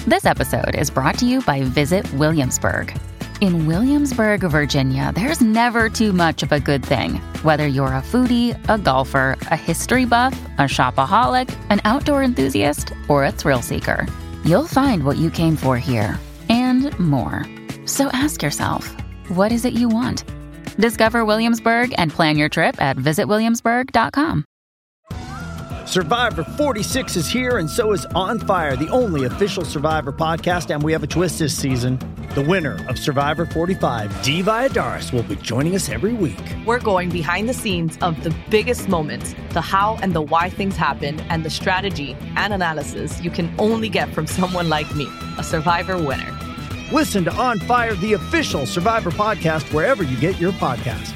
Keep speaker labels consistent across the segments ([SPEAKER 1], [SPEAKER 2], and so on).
[SPEAKER 1] This episode is brought to you by Visit Williamsburg. In Williamsburg, Virginia, there's never too much of a good thing. Whether you're a foodie, a golfer, a history buff, a shopaholic, an outdoor enthusiast, or a thrill seeker, you'll find what you came for here and more. So ask yourself, what is it you want? Discover Williamsburg and plan your trip at visitwilliamsburg.com.
[SPEAKER 2] Survivor 46 is here, and so is On Fire, the only official Survivor podcast, and we have a twist this season. The winner of Survivor 45, Dee Valladares, will be joining us every week.
[SPEAKER 3] We're going behind the scenes of the biggest moments, the how and the why things happen, and the strategy and analysis you can only get from someone like me, a Survivor winner.
[SPEAKER 2] Listen to On Fire, the official Survivor podcast, wherever you get your podcast.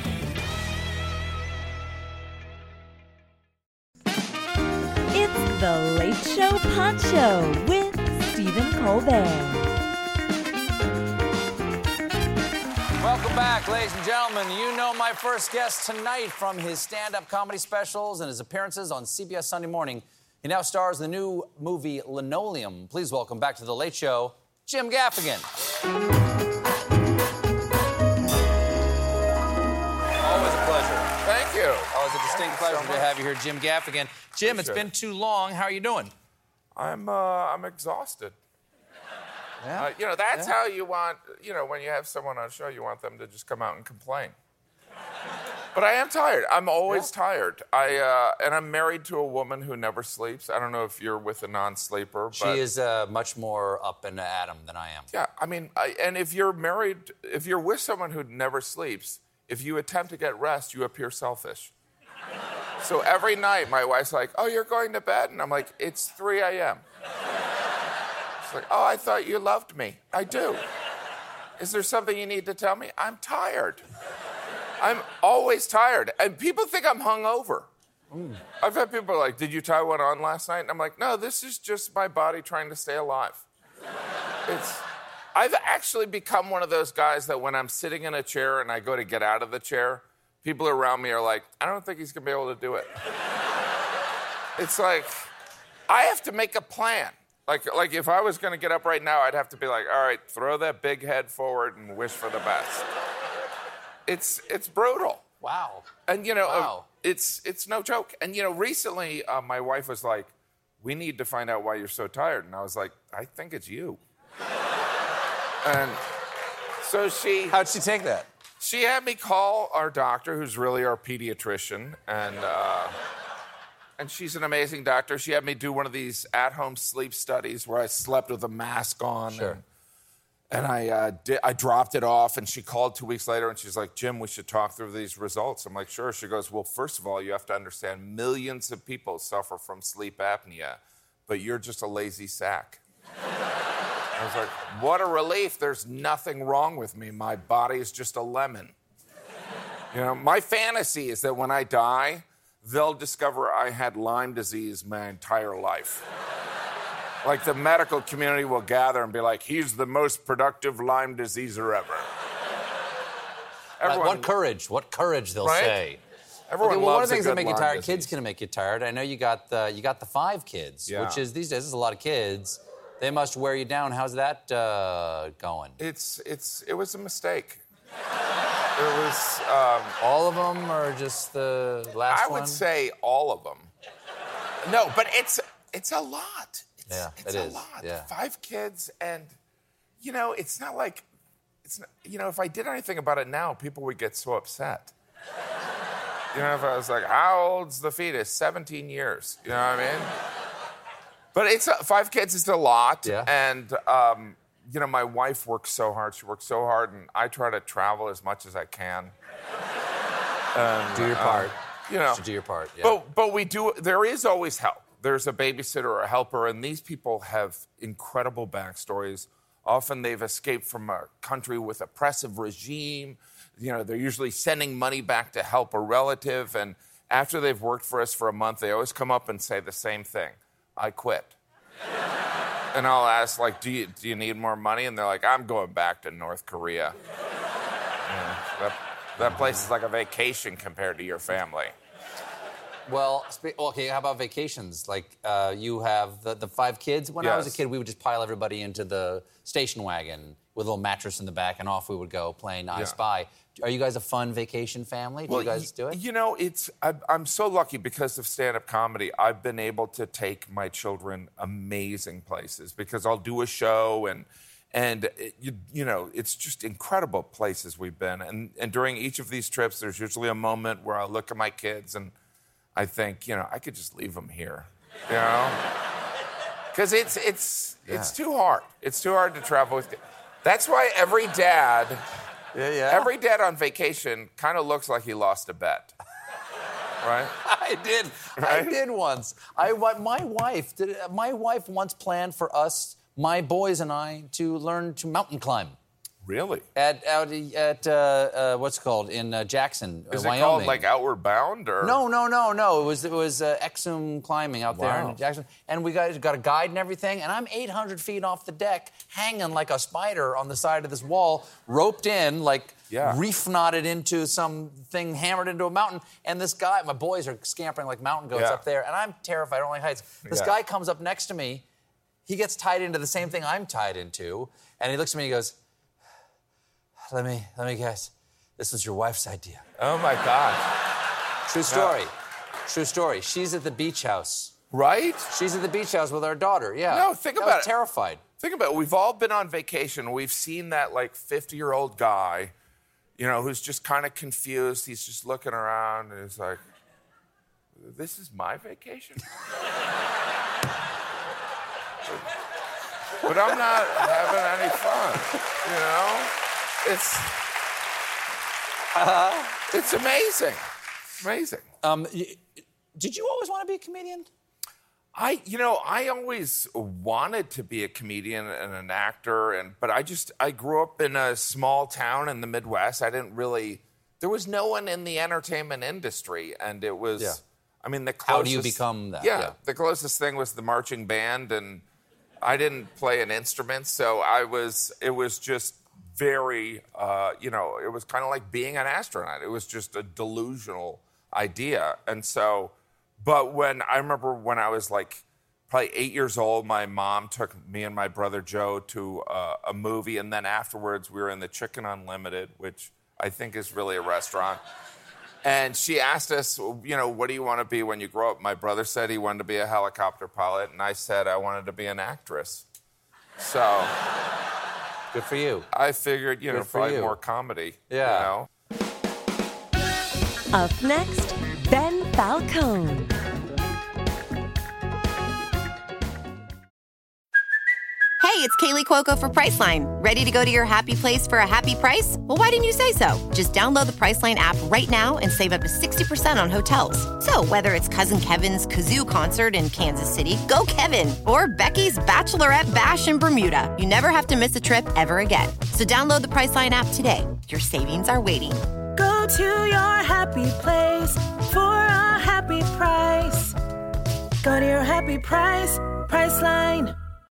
[SPEAKER 4] It's The Late Show Pod Show with Stephen Colbert.
[SPEAKER 5] Welcome back, ladies and gentlemen. You know my first guest tonight from his stand-up comedy specials and his appearances on CBS Sunday Morning. He now stars in the new movie Linoleum. Please welcome back to The Late Show, Jim Gaffigan. Always a pleasure.
[SPEAKER 6] Thank you.
[SPEAKER 5] Always a distinct pleasure to have you here, Jim Gaffigan. Jim, it's been too long. How are you doing?
[SPEAKER 6] I'm exhausted.
[SPEAKER 5] Yeah?
[SPEAKER 6] That's how you want, when you have someone on a show, you want them to just come out and complain. But I am tired. I'm always tired. And I'm married to a woman who never sleeps. I don't know if you're with a non-sleeper.
[SPEAKER 5] She is much more up in the atom than I am.
[SPEAKER 6] Yeah, and if you're married, if you're with someone who never sleeps, if you attempt to get rest, you appear selfish. So every night, my wife's like, "Oh, you're going to bed?" And I'm like, "It's 3 a.m." She's like, "Oh, I thought you loved me." I do. Is there something you need to tell me? I'm tired. I'm always tired. And people think I'm hungover. I've had people like, "Did you tie one on last night?" And I'm like, "No, this is just my body trying to stay alive." I've actually become one of those guys that when I'm sitting in a chair and I go to get out of the chair, people around me are like, "I don't think he's going to be able to do it." It's like, I have to make a plan. Like if I was going to get up right now, I'd have to be like, "All right, throw that big head forward and wish for the best." It's brutal.
[SPEAKER 5] Wow.
[SPEAKER 6] And,
[SPEAKER 5] Wow.
[SPEAKER 6] it's no joke. And, recently my wife was like, "We need to find out why you're so tired." And I was like, "I think it's you." And so
[SPEAKER 5] How'd she take that?
[SPEAKER 6] she had me call our doctor, who's really our pediatrician, and she's an amazing doctor. She had me do one of these at-home sleep studies where I slept with a mask on.
[SPEAKER 5] Sure.
[SPEAKER 6] And I dropped it off, and she called 2 weeks later, and she's like, "Jim, we should talk through these results." I'm like, "Sure." She goes, "Well, first of all, you have to understand millions of people suffer from sleep apnea, but you're just a lazy sack." I was like, what a relief. There's nothing wrong with me. My body is just a lemon. My fantasy is that when I die, they'll discover I had Lyme disease my entire life. Like the medical community will gather and be like, "He's the most productive Lyme diseaser ever."
[SPEAKER 5] What courage they'll say.
[SPEAKER 6] Everyone
[SPEAKER 5] one of
[SPEAKER 6] loves
[SPEAKER 5] the things
[SPEAKER 6] a
[SPEAKER 5] that
[SPEAKER 6] good
[SPEAKER 5] make you
[SPEAKER 6] Lyme
[SPEAKER 5] tired,
[SPEAKER 6] disease.
[SPEAKER 5] kids can make you tired. I know you got the 5 kids, which is these days is a lot of kids. They must wear you down. How's that going?
[SPEAKER 6] It was a mistake. It was
[SPEAKER 5] all of them, or just the last one?
[SPEAKER 6] I would say all of them. No, but it's a lot. It's a lot.
[SPEAKER 5] Yeah.
[SPEAKER 6] 5 kids, and it's not like if I did anything about it now, people would get so upset. If I was like, "How old's the fetus?" 17 years. You know what I mean? But 5 kids is a lot.
[SPEAKER 5] Yeah.
[SPEAKER 6] And, my wife works so hard. She works so hard, and I try to travel as much as I can.
[SPEAKER 5] Do your part.
[SPEAKER 6] Do
[SPEAKER 5] your part, yeah.
[SPEAKER 6] But we do, there is always help. There's a babysitter or a helper, and these people have incredible backstories. Often they've escaped from a country with oppressive regime. They're usually sending money back to help a relative, and after they've worked for us for a month, they always come up and say the same thing: "I quit." And I'll ask, like, do you need more money? And they're like, "I'm going back to North Korea." That place is like a vacation compared to your family.
[SPEAKER 5] Well, okay, how about vacations? Like, you have the 5 kids. When I was a kid, we would just pile everybody into the station wagon with a little mattress in the back, and off we would go playing I Spy. Are you guys a fun vacation family? Do you guys do it?
[SPEAKER 6] You know, I'm so lucky because of stand-up comedy. I've been able to take my children amazing places because I'll do a show and you know, it's just incredible places we've been. And during each of these trips, there's usually a moment where I look at my kids and I think, you know, I could just leave them here, you know? Because it's too hard. It's too hard to travel with kids. That's why every dad on vacation kind of looks like he lost a bet. Right?
[SPEAKER 5] I did. Right? I did once. My wife once planned for us, my boys and I, to learn to mountain climb.
[SPEAKER 6] Really?
[SPEAKER 5] At what's it called in Jackson,
[SPEAKER 6] Is
[SPEAKER 5] Wyoming.
[SPEAKER 6] it called like Outward Bound or?
[SPEAKER 5] No. It was Exum climbing out there in Jackson, and we got a guide and everything. And I'm 800 feet off the deck, hanging like a spider on the side of this wall, roped in, like reef knotted into something, hammered into a mountain. And this guy, my boys are scampering like mountain goats up there, and I'm terrified. I don't like heights. This guy comes up next to me. He gets tied into the same thing I'm tied into, and he looks at me and he goes, Let me guess. This was your wife's idea.
[SPEAKER 6] Oh, my God.
[SPEAKER 5] True story. Yeah. True story. She's at the beach house.
[SPEAKER 6] Right?
[SPEAKER 5] She's at the beach house with our daughter, yeah.
[SPEAKER 6] No, think about it.
[SPEAKER 5] Terrified.
[SPEAKER 6] Think about it. We've all been on vacation. We've seen that, like, 50-year-old guy, you know, who's just kind of confused. He's just looking around, and he's like, this is my vacation? But I'm not having any fun, you know? It's amazing. Amazing.
[SPEAKER 5] Did you always want to be a comedian?
[SPEAKER 6] I always wanted to be a comedian and an actor, but I grew up in a small town in the Midwest. There was no one in the entertainment industry, and it was, I mean, the closest...
[SPEAKER 5] How do you become that?
[SPEAKER 6] Yeah, the closest thing was the marching band, and I didn't play an instrument, so it was just very, it was kind of like being an astronaut. It was just a delusional idea. And so, but I remember when I was like probably 8 years old, my mom took me and my brother Joe to a movie. And then afterwards we were in the Chicken Unlimited, which I think is really a restaurant. And she asked us, you know, what do you want to be when you grow up? My brother said he wanted to be a helicopter pilot. And I said I wanted to be an actress. So...
[SPEAKER 5] Good for you.
[SPEAKER 6] I figured, probably more comedy.
[SPEAKER 5] Yeah.
[SPEAKER 6] You know?
[SPEAKER 4] Up next, Ben Falcone.
[SPEAKER 7] Hey, it's Kaylee Cuoco for Priceline. Ready to go to your happy place for a happy price? Well, why didn't you say so? Just download the Priceline app right now and save up to 60% on hotels. So whether it's Cousin Kevin's Kazoo Concert in Kansas City, go Kevin, or Becky's Bachelorette Bash in Bermuda, you never have to miss a trip ever again. So download the Priceline app today. Your savings are waiting.
[SPEAKER 8] Go to your happy place for a happy price. Go to your happy price, Priceline.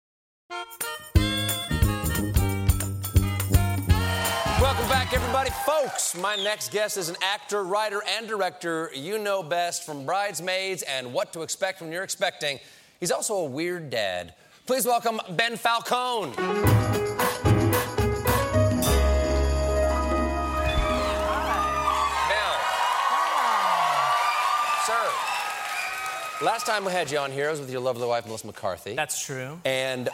[SPEAKER 5] Welcome back, everybody. Folks, my next guest is an actor, writer, and director you know best from Bridesmaids and What to Expect When You're Expecting. He's also a weird dad. Please welcome Ben Falcone. Last time we had you on here, I was with your lovely wife, Melissa McCarthy.
[SPEAKER 9] That's true.
[SPEAKER 5] And,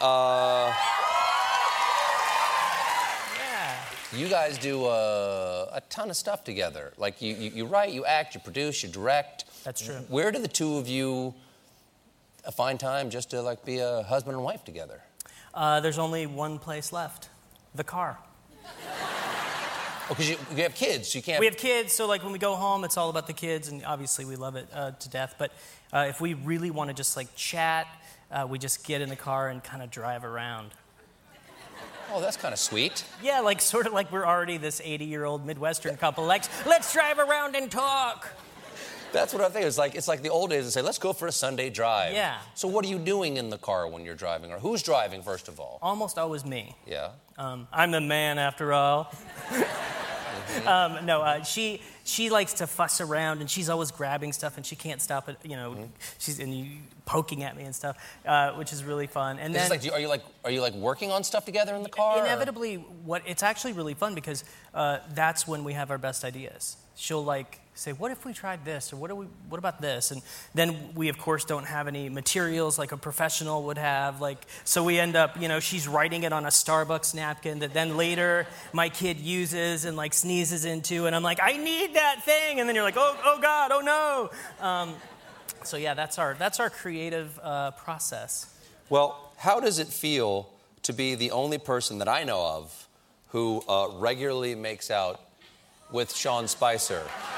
[SPEAKER 5] you guys do a ton of stuff together. Like, you write, you act, you produce, you direct.
[SPEAKER 9] That's true.
[SPEAKER 5] Where do the two of you find time just to, like, be a husband and wife together?
[SPEAKER 9] There's only one place left. The car.
[SPEAKER 5] Oh, because you have kids, so you can't...
[SPEAKER 9] We have kids, so, like, when we go home, it's all about the kids, and obviously we love it to death. But if we really want to just, like, chat, we just get in the car and kind of drive around.
[SPEAKER 5] Oh, that's kind of sweet.
[SPEAKER 9] Yeah, like, sort of like we're already this 80-year-old Midwestern couple. Like, let's drive around and talk.
[SPEAKER 5] That's what I think. It's like the old days that say, let's go for a Sunday drive.
[SPEAKER 9] Yeah.
[SPEAKER 5] So what are you doing in the car when you're driving? Or who's driving, first of all?
[SPEAKER 9] Almost always me.
[SPEAKER 5] Yeah.
[SPEAKER 9] I'm the man, after all. She likes to fuss around, and she's always grabbing stuff, and she can't stop it. She's poking at me and stuff, which is really fun. And then,
[SPEAKER 10] are you working on stuff together in the car?
[SPEAKER 9] Inevitably, it's actually really fun because that's when we have our best ideas. She'll say, what if we tried this, or what about this? And then we, of course, don't have any materials like a professional would have. So we end up, she's writing it on a Starbucks napkin that then later my kid uses and sneezes into, and I'm like, I need that thing. And then you're like, oh God, oh no. So yeah, that's our creative process.
[SPEAKER 10] Well, how does it feel to be the only person that I know of who regularly makes out with Sean Spicer?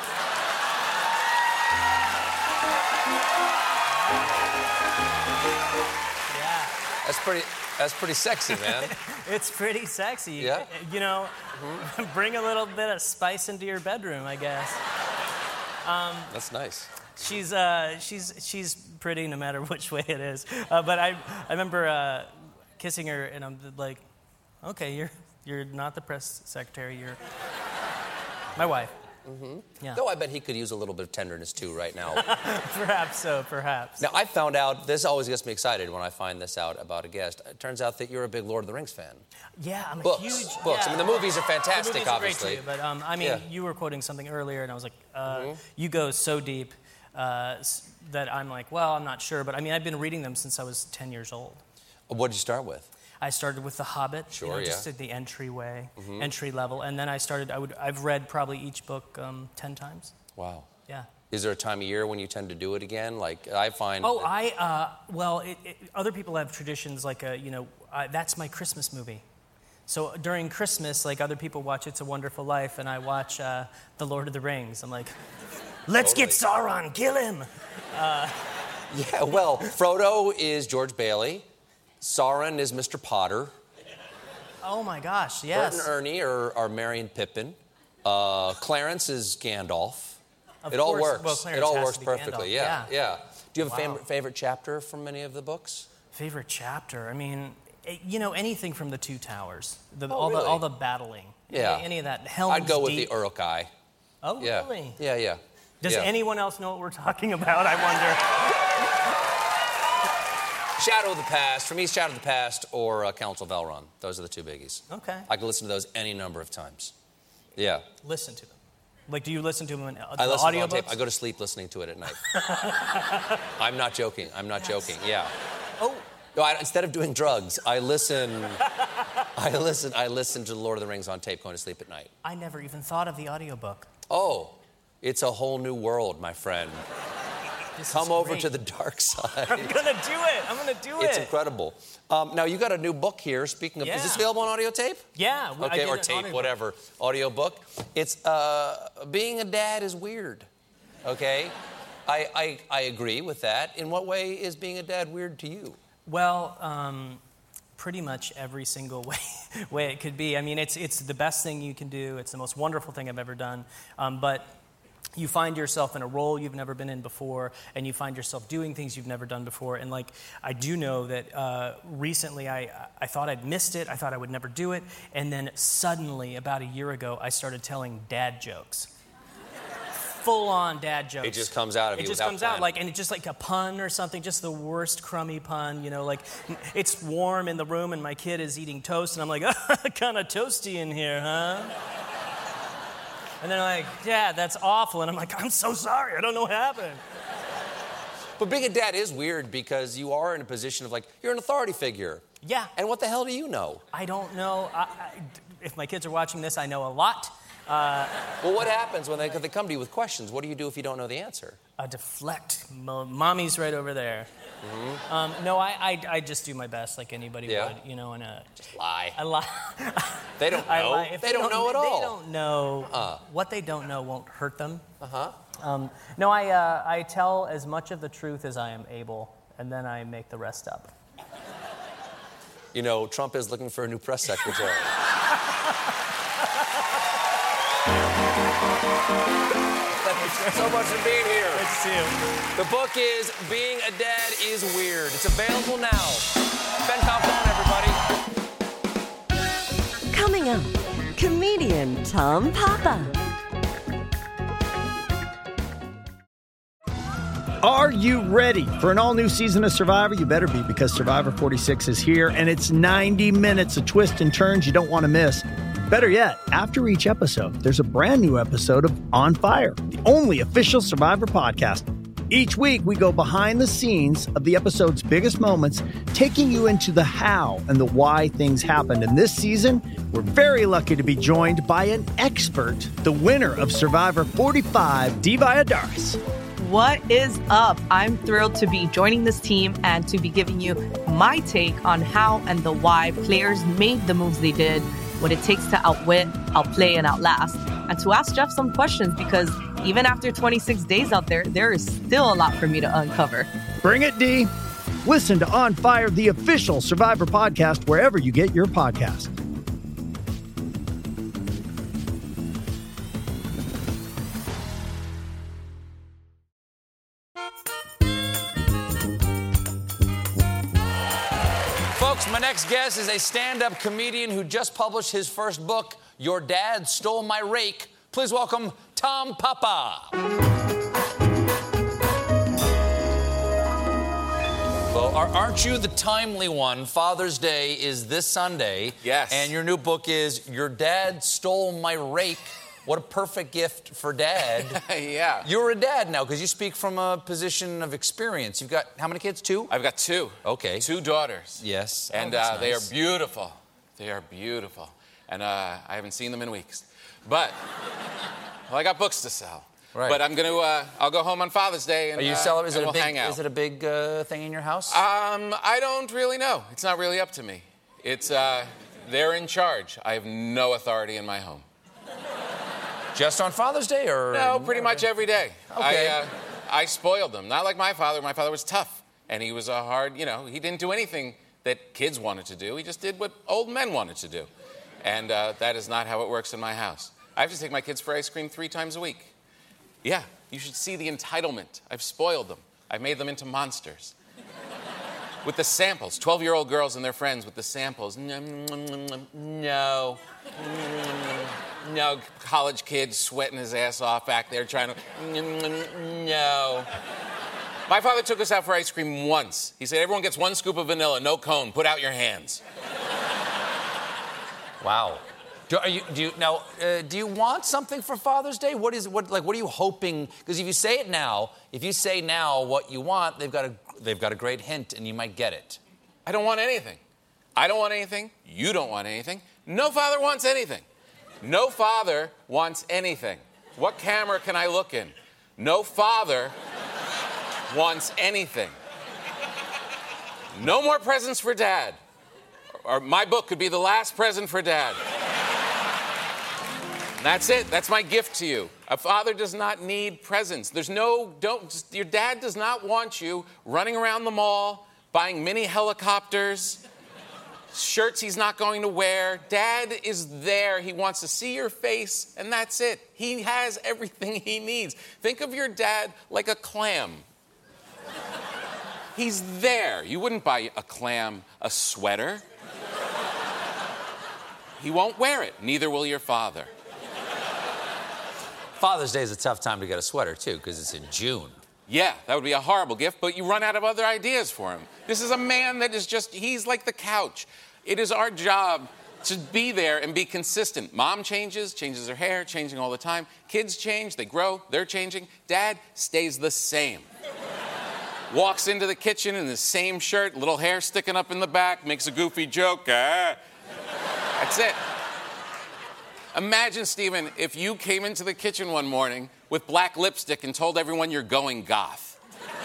[SPEAKER 10] That's pretty sexy, man.
[SPEAKER 9] It's pretty sexy.
[SPEAKER 10] Yeah.
[SPEAKER 9] Bring a little bit of spice into your bedroom, I guess.
[SPEAKER 10] That's nice.
[SPEAKER 9] She's pretty no matter which way it is. But I remember kissing her, and I'm like, okay, you're not the press secretary. You're my wife.
[SPEAKER 10] Mm-hmm.
[SPEAKER 9] Yeah.
[SPEAKER 10] Though I bet he could use a little bit of tenderness too right now.
[SPEAKER 9] Perhaps so, perhaps.
[SPEAKER 10] Now, I found out, this always gets me excited when I find this out about a guest. It turns out that you're a big Lord of the Rings fan.
[SPEAKER 9] Yeah, I'm
[SPEAKER 10] a
[SPEAKER 9] huge...
[SPEAKER 10] Books.
[SPEAKER 9] Yeah.
[SPEAKER 10] I mean, the movies are fantastic,
[SPEAKER 9] the movies are
[SPEAKER 10] obviously.
[SPEAKER 9] Great too, but you were quoting something earlier, and I was like, you go so deep that I'm like, well, I'm not sure. But I've been reading them since I was 10 years old.
[SPEAKER 10] What did you start with?
[SPEAKER 9] I started with The Hobbit, just at the entry level, and then I've read probably each book 10 times.
[SPEAKER 10] Wow.
[SPEAKER 9] Yeah.
[SPEAKER 10] Is there a time of year when you tend to do it again? I find...
[SPEAKER 9] other people have traditions that's my Christmas movie. So during Christmas, other people watch It's a Wonderful Life, and I watch The Lord of the Rings. I'm like, let's get Sauron, kill him!
[SPEAKER 10] Yeah, well, Frodo is George Bailey. Sauron is Mr. Potter.
[SPEAKER 9] Oh my gosh, yes.
[SPEAKER 10] Bert and Ernie are Merry and Pippin. Clarence is Gandalf. It all works.
[SPEAKER 9] Well,
[SPEAKER 10] it all works perfectly.
[SPEAKER 9] Gandalf.
[SPEAKER 10] Yeah. Do you have a favorite chapter from any of the books?
[SPEAKER 9] Favorite chapter? Anything from the Two Towers.
[SPEAKER 10] Really?
[SPEAKER 9] All the battling.
[SPEAKER 10] Yeah.
[SPEAKER 9] Any of that. Helm's
[SPEAKER 10] I'd go with
[SPEAKER 9] Deep.
[SPEAKER 10] the Uruk-hai.
[SPEAKER 9] Oh, really?
[SPEAKER 10] Yeah.
[SPEAKER 9] Does anyone else know what we're talking about, I wonder?
[SPEAKER 10] Shadow of the Past. For me, Shadow of the Past or Council of Elrond. Those are the two biggies.
[SPEAKER 9] Okay.
[SPEAKER 10] I can listen to those any number of times. Yeah.
[SPEAKER 9] Listen to them. Do you listen to them in
[SPEAKER 10] I listen
[SPEAKER 9] audiobooks?
[SPEAKER 10] on tape. I go to sleep listening to it at night. I'm not joking. Yeah.
[SPEAKER 9] Oh.
[SPEAKER 10] No, instead of doing drugs, I listen to The Lord of the Rings on tape going to sleep at night.
[SPEAKER 9] I never even thought of the audiobook.
[SPEAKER 10] Oh, it's a whole new world, my friend. Come over to the dark side.
[SPEAKER 9] I'm gonna do it.
[SPEAKER 10] It's incredible. Now, you got a new book here. Speaking of, is this available on audio tape?
[SPEAKER 9] Yeah.
[SPEAKER 10] Okay, or tape, whatever. Audio book. It's being a dad is weird. Okay, I agree with that. In what way is being a dad weird to you?
[SPEAKER 9] Well, pretty much every single way it could be. It's the best thing you can do. It's the most wonderful thing I've ever done. But you find yourself in a role you've never been in before, and you find yourself doing things you've never done before. And I do know that recently I thought I'd missed it. I thought I would never do it. And then suddenly, about a year ago, I started telling dad jokes. Full-on dad jokes.
[SPEAKER 10] It just comes out of you.
[SPEAKER 9] It just comes out and it's just like a pun or something, just the worst crummy pun, it's warm in the room and my kid is eating toast and I'm like, kind of toasty in here, huh? And they're like, Dad, that's awful. And I'm like, I'm so sorry, I don't know what happened.
[SPEAKER 10] But being a dad is weird because you are in a position of you're an authority figure.
[SPEAKER 9] Yeah.
[SPEAKER 10] And what the hell do you know?
[SPEAKER 9] I don't know. If my kids are watching this, I know a lot.
[SPEAKER 10] Well, what happens when they come to you with questions? What do you do if you don't know the answer?
[SPEAKER 9] Deflect. Mommy's right over there. Mm-hmm. No, I just do my best like anybody would, and
[SPEAKER 10] just lie.
[SPEAKER 9] I lie.
[SPEAKER 10] They don't know. They don't know at all.
[SPEAKER 9] They don't know. What they don't know won't hurt them.
[SPEAKER 10] Uh-huh.
[SPEAKER 9] No, I tell as much of the truth as I am able, and then I make the rest up.
[SPEAKER 10] Trump is looking for a new press secretary. Thanks so much for being here.
[SPEAKER 9] Good to see you.
[SPEAKER 10] The book is Being a Dad is Weird. It's available now. Ben Falcone, everybody.
[SPEAKER 4] Coming up, comedian Tom Papa.
[SPEAKER 2] Are you ready for an all-new season of Survivor? You better be, because Survivor 46 is here, and it's 90 minutes of twists and turns you don't want to miss. Better yet, after each episode, there's a brand new episode of On Fire, the only official Survivor podcast. Each week, we go behind the scenes of the episode's biggest moments, taking you into the how and the why things happened. And this season, we're very lucky to be joined by an expert, the winner of Survivor 45, Dee Valladares.
[SPEAKER 3] What is up? I'm thrilled to be joining this team and to be giving you my take on how and the why players made the moves they did, what it takes to outwit, outplay, and outlast, and to ask Jeff some questions, because even after 26 days out there, there is still a lot for me to uncover.
[SPEAKER 2] Bring it, Dee. Listen to On Fire, the official Survivor podcast, wherever you get your podcasts.
[SPEAKER 5] Folks, my next guest is a stand-up comedian who just published his first book, Your Dad Stole My Rake. Please welcome Tom Papa. Well, aren't you the timely one? Father's Day is this Sunday.
[SPEAKER 6] Yes.
[SPEAKER 5] And your new book is Your Dad Stole My Rake. What a perfect gift for Dad.
[SPEAKER 6] Yeah.
[SPEAKER 5] You're a dad now because you speak from a position of experience. You've got how many kids? 2?
[SPEAKER 6] I've got 2.
[SPEAKER 5] Okay.
[SPEAKER 6] 2 daughters.
[SPEAKER 5] Yes.
[SPEAKER 6] And
[SPEAKER 5] that's
[SPEAKER 6] they are
[SPEAKER 5] nice.
[SPEAKER 6] beautiful. They are beautiful. And I haven't seen them in weeks. But, well, I got books to sell.
[SPEAKER 5] Right.
[SPEAKER 6] But I'm going to, I'll go home on Father's Day and,
[SPEAKER 5] Are you celebrating?
[SPEAKER 6] we'll hang out.
[SPEAKER 5] Is it a big thing in your house?
[SPEAKER 6] I don't really know. It's not really up to me. It's, they're in charge. I have no authority in my home.
[SPEAKER 5] Just on Father's Day, or?
[SPEAKER 6] No, pretty much every day.
[SPEAKER 5] Okay.
[SPEAKER 6] I spoiled them. Not like my father. My father was tough. And he was a hard, he didn't do anything that kids wanted to do. He just did what old men wanted to do. And that is not how it works in my house. I have to take my kids for ice cream 3 times a week. Yeah, you should see the entitlement. I've spoiled them. I've made them into monsters. With the samples, 12-year-old girls and their friends with the samples. No. No, college kid sweating his ass off back there trying to, no. My father took us out for ice cream once. He said, everyone gets 1 scoop of vanilla, no cone, put out your hands.
[SPEAKER 5] Wow. Do you want something for Father's Day? What are you hoping? Because if you say now what you want, they've got a great hint and you might get it.
[SPEAKER 6] I don't want anything. I don't want anything. You don't want anything. No father wants anything. No father wants anything. What camera can I look in? No father wants anything. No more presents for Dad. Or my book could be the last present for Dad. That's it. That's my gift to you. A father does not need presents. Your dad does not want you running around the mall, buying mini helicopters, shirts he's not going to wear. Dad is there. He wants to see your face, and that's it. He has everything he needs. Think of your dad like a clam. He's there. You wouldn't buy a clam a sweater. He won't wear it. Neither will your father.
[SPEAKER 5] Father's Day is a tough time to get a sweater, too, because it's in June.
[SPEAKER 6] Yeah, that would be a horrible gift, but you run out of other ideas for him. This is a man that is he's like the couch. It is our job to be there and be consistent. Mom changes her hair, changing all the time. Kids change, they grow, they're changing. Dad stays the same. Walks into the kitchen in the same shirt, little hair sticking up in the back, makes a goofy joke. That's it. Imagine, Stephen, if you came into the kitchen one morning with black lipstick and told everyone you're going goth.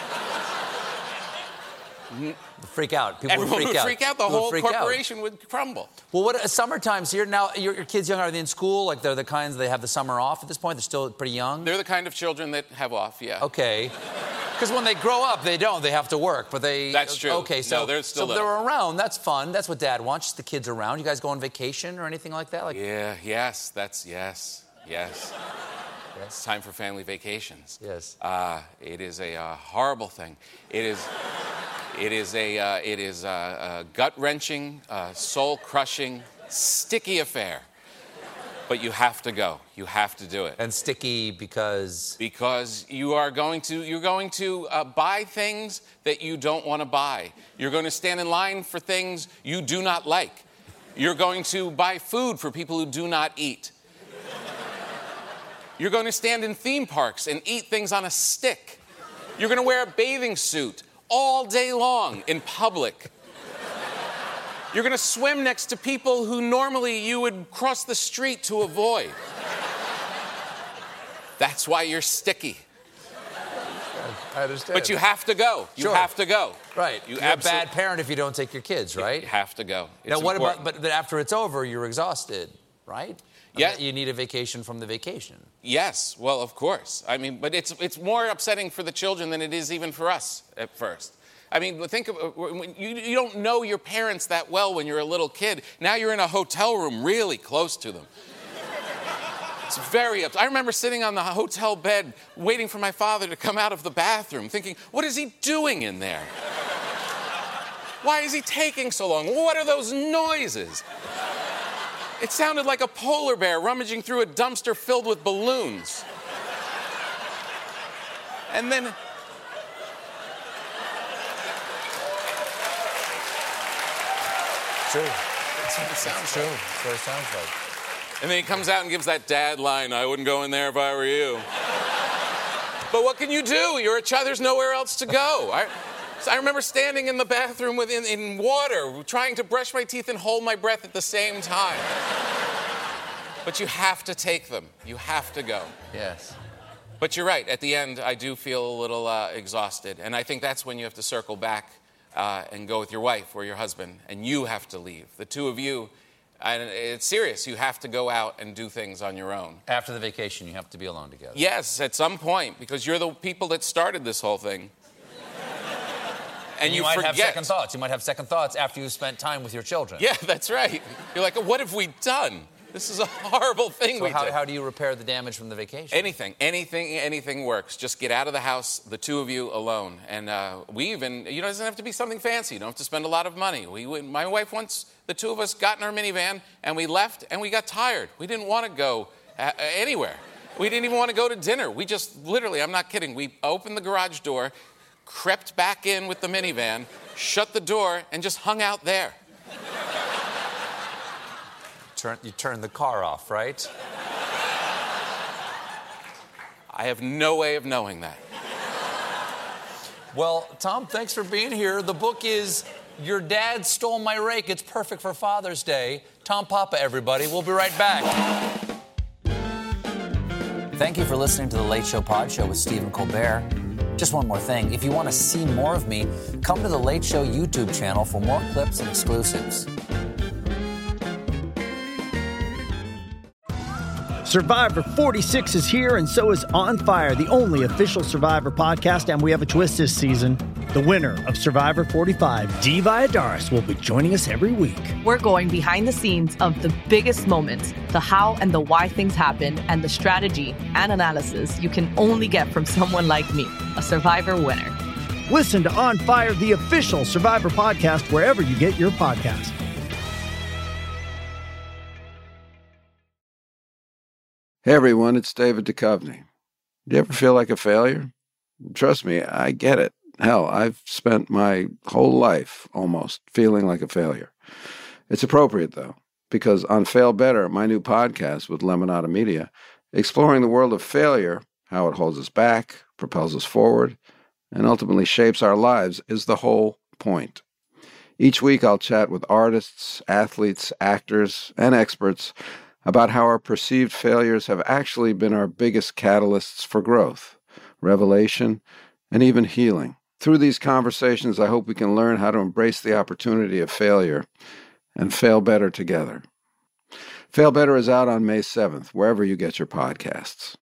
[SPEAKER 5] Freak out.
[SPEAKER 6] Everyone would freak out. The whole corporation would crumble.
[SPEAKER 5] Well, what summertime's here now? Your kids young? Are they in school? Like they're the kinds they have the summer off at this point? They're still pretty young.
[SPEAKER 6] They're the kind of children that have off. Yeah.
[SPEAKER 5] Okay. Because when they grow up, they don't. They have to work, but they.
[SPEAKER 6] That's true.
[SPEAKER 5] Okay, so
[SPEAKER 6] no, they're still
[SPEAKER 5] they're around. That's fun. That's what Dad wants. Just the kids around. You guys go on vacation or anything like that?
[SPEAKER 6] Yeah. Yes. Yes. It's time for family vacations.
[SPEAKER 5] Yes.
[SPEAKER 6] It is a horrible thing. It is a gut-wrenching, soul-crushing, sticky affair. But you have to go. You have to do it.
[SPEAKER 5] And sticky because?
[SPEAKER 6] Because you're going to buy things that you don't want to buy. You're going to stand in line for things you do not like. You're going to buy food for people who do not eat. You're going to stand in theme parks and eat things on a stick. You're going to wear a bathing suit all day long in public. You're going to swim next to people who normally you would cross the street to avoid. That's why you're sticky.
[SPEAKER 5] I understand.
[SPEAKER 6] But you have to go. You have to go.
[SPEAKER 5] Right. You're a bad parent if you don't take your kids, right?
[SPEAKER 6] You have to go. It's
[SPEAKER 5] now, what
[SPEAKER 6] important.
[SPEAKER 5] about, but after it's over, you're exhausted, right?
[SPEAKER 6] Yeah.
[SPEAKER 5] You need a vacation from the vacation.
[SPEAKER 6] Yes, well, of course. I mean, but it's more upsetting for the children than it is even for us at first. I mean, think of you don't know your parents that well when you're a little kid. Now you're in a hotel room really close to them. It's very upsetting. I remember sitting on the hotel bed waiting for my father to come out of the bathroom thinking, what is he doing in there? Why is he taking so long? What are those noises? It sounded like a polar bear rummaging through a dumpster filled with balloons. And then...
[SPEAKER 5] True. That's what it sounds true. That's what it sounds like.
[SPEAKER 6] And then he comes out and gives that dad line, I wouldn't go in there if I were you. But what can you do? You're a child. There's nowhere else to go. I remember standing in the bathroom in water, trying to brush my teeth and hold my breath at the same time. But you have to take them. You have to go.
[SPEAKER 5] Yes.
[SPEAKER 6] But you're right. At the end, I do feel a little exhausted. And I think that's when you have to circle back and go with your wife or your husband. And you have to leave. The two of you, and it's serious. You have to go out and do things on your own.
[SPEAKER 5] After the vacation, you have to be alone together.
[SPEAKER 6] Yes, at some point. Because you're the people that started this whole thing. And you
[SPEAKER 5] might
[SPEAKER 6] forget.
[SPEAKER 5] have second thoughts. You might have second thoughts after you've spent time with your children.
[SPEAKER 6] Yeah, that's right. You're like, what have we done? This is a horrible thing we did.
[SPEAKER 5] How do you repair the damage from the vacation?
[SPEAKER 6] Anything works. Just get out of the house, the two of you alone. And we even, it doesn't have to be something fancy. You don't have to spend a lot of money. My wife once, the two of us got in our minivan and we left and we got tired. We didn't want to go anywhere. We didn't even want to go to dinner. We just literally, I'm not kidding, we opened the garage door, crept back in with the minivan, shut the door, and just hung out there.
[SPEAKER 5] You turn the car off, right?
[SPEAKER 6] I have no way of knowing that.
[SPEAKER 5] Well, Tom, thanks for being here. The book is Your Dad Stole My Rake. It's perfect for Father's Day. Tom Papa, everybody. We'll be right back. Thank you for listening to The Late Show Pod Show with Stephen Colbert. Just one more thing. If you want to see more of me, come to The Late Show YouTube channel for more clips and exclusives.
[SPEAKER 2] Survivor 46 is here, and so is On Fire, the only official Survivor podcast, and we have a twist this season. The winner of Survivor 45, Dee Valladares, will be joining us every week.
[SPEAKER 3] We're going behind the scenes of the biggest moments, the how and the why things happen, and the strategy and analysis you can only get from someone like me, a Survivor winner.
[SPEAKER 2] Listen to On Fire, the official Survivor podcast, wherever you get your podcast.
[SPEAKER 11] Hey everyone, it's David Duchovny. Do you ever feel like a failure? Trust me, I get it. Hell, I've spent my whole life almost feeling like a failure. It's appropriate though, because on Fail Better, my new podcast with Lemonada Media, exploring the world of failure, how it holds us back, propels us forward, and ultimately shapes our lives is the whole point. Each week I'll chat with artists, athletes, actors, and experts about how our perceived failures have actually been our biggest catalysts for growth, revelation, and even healing. Through these conversations, I hope we can learn how to embrace the opportunity of failure and fail better together. Fail Better is out on May 7th, wherever you get your podcasts.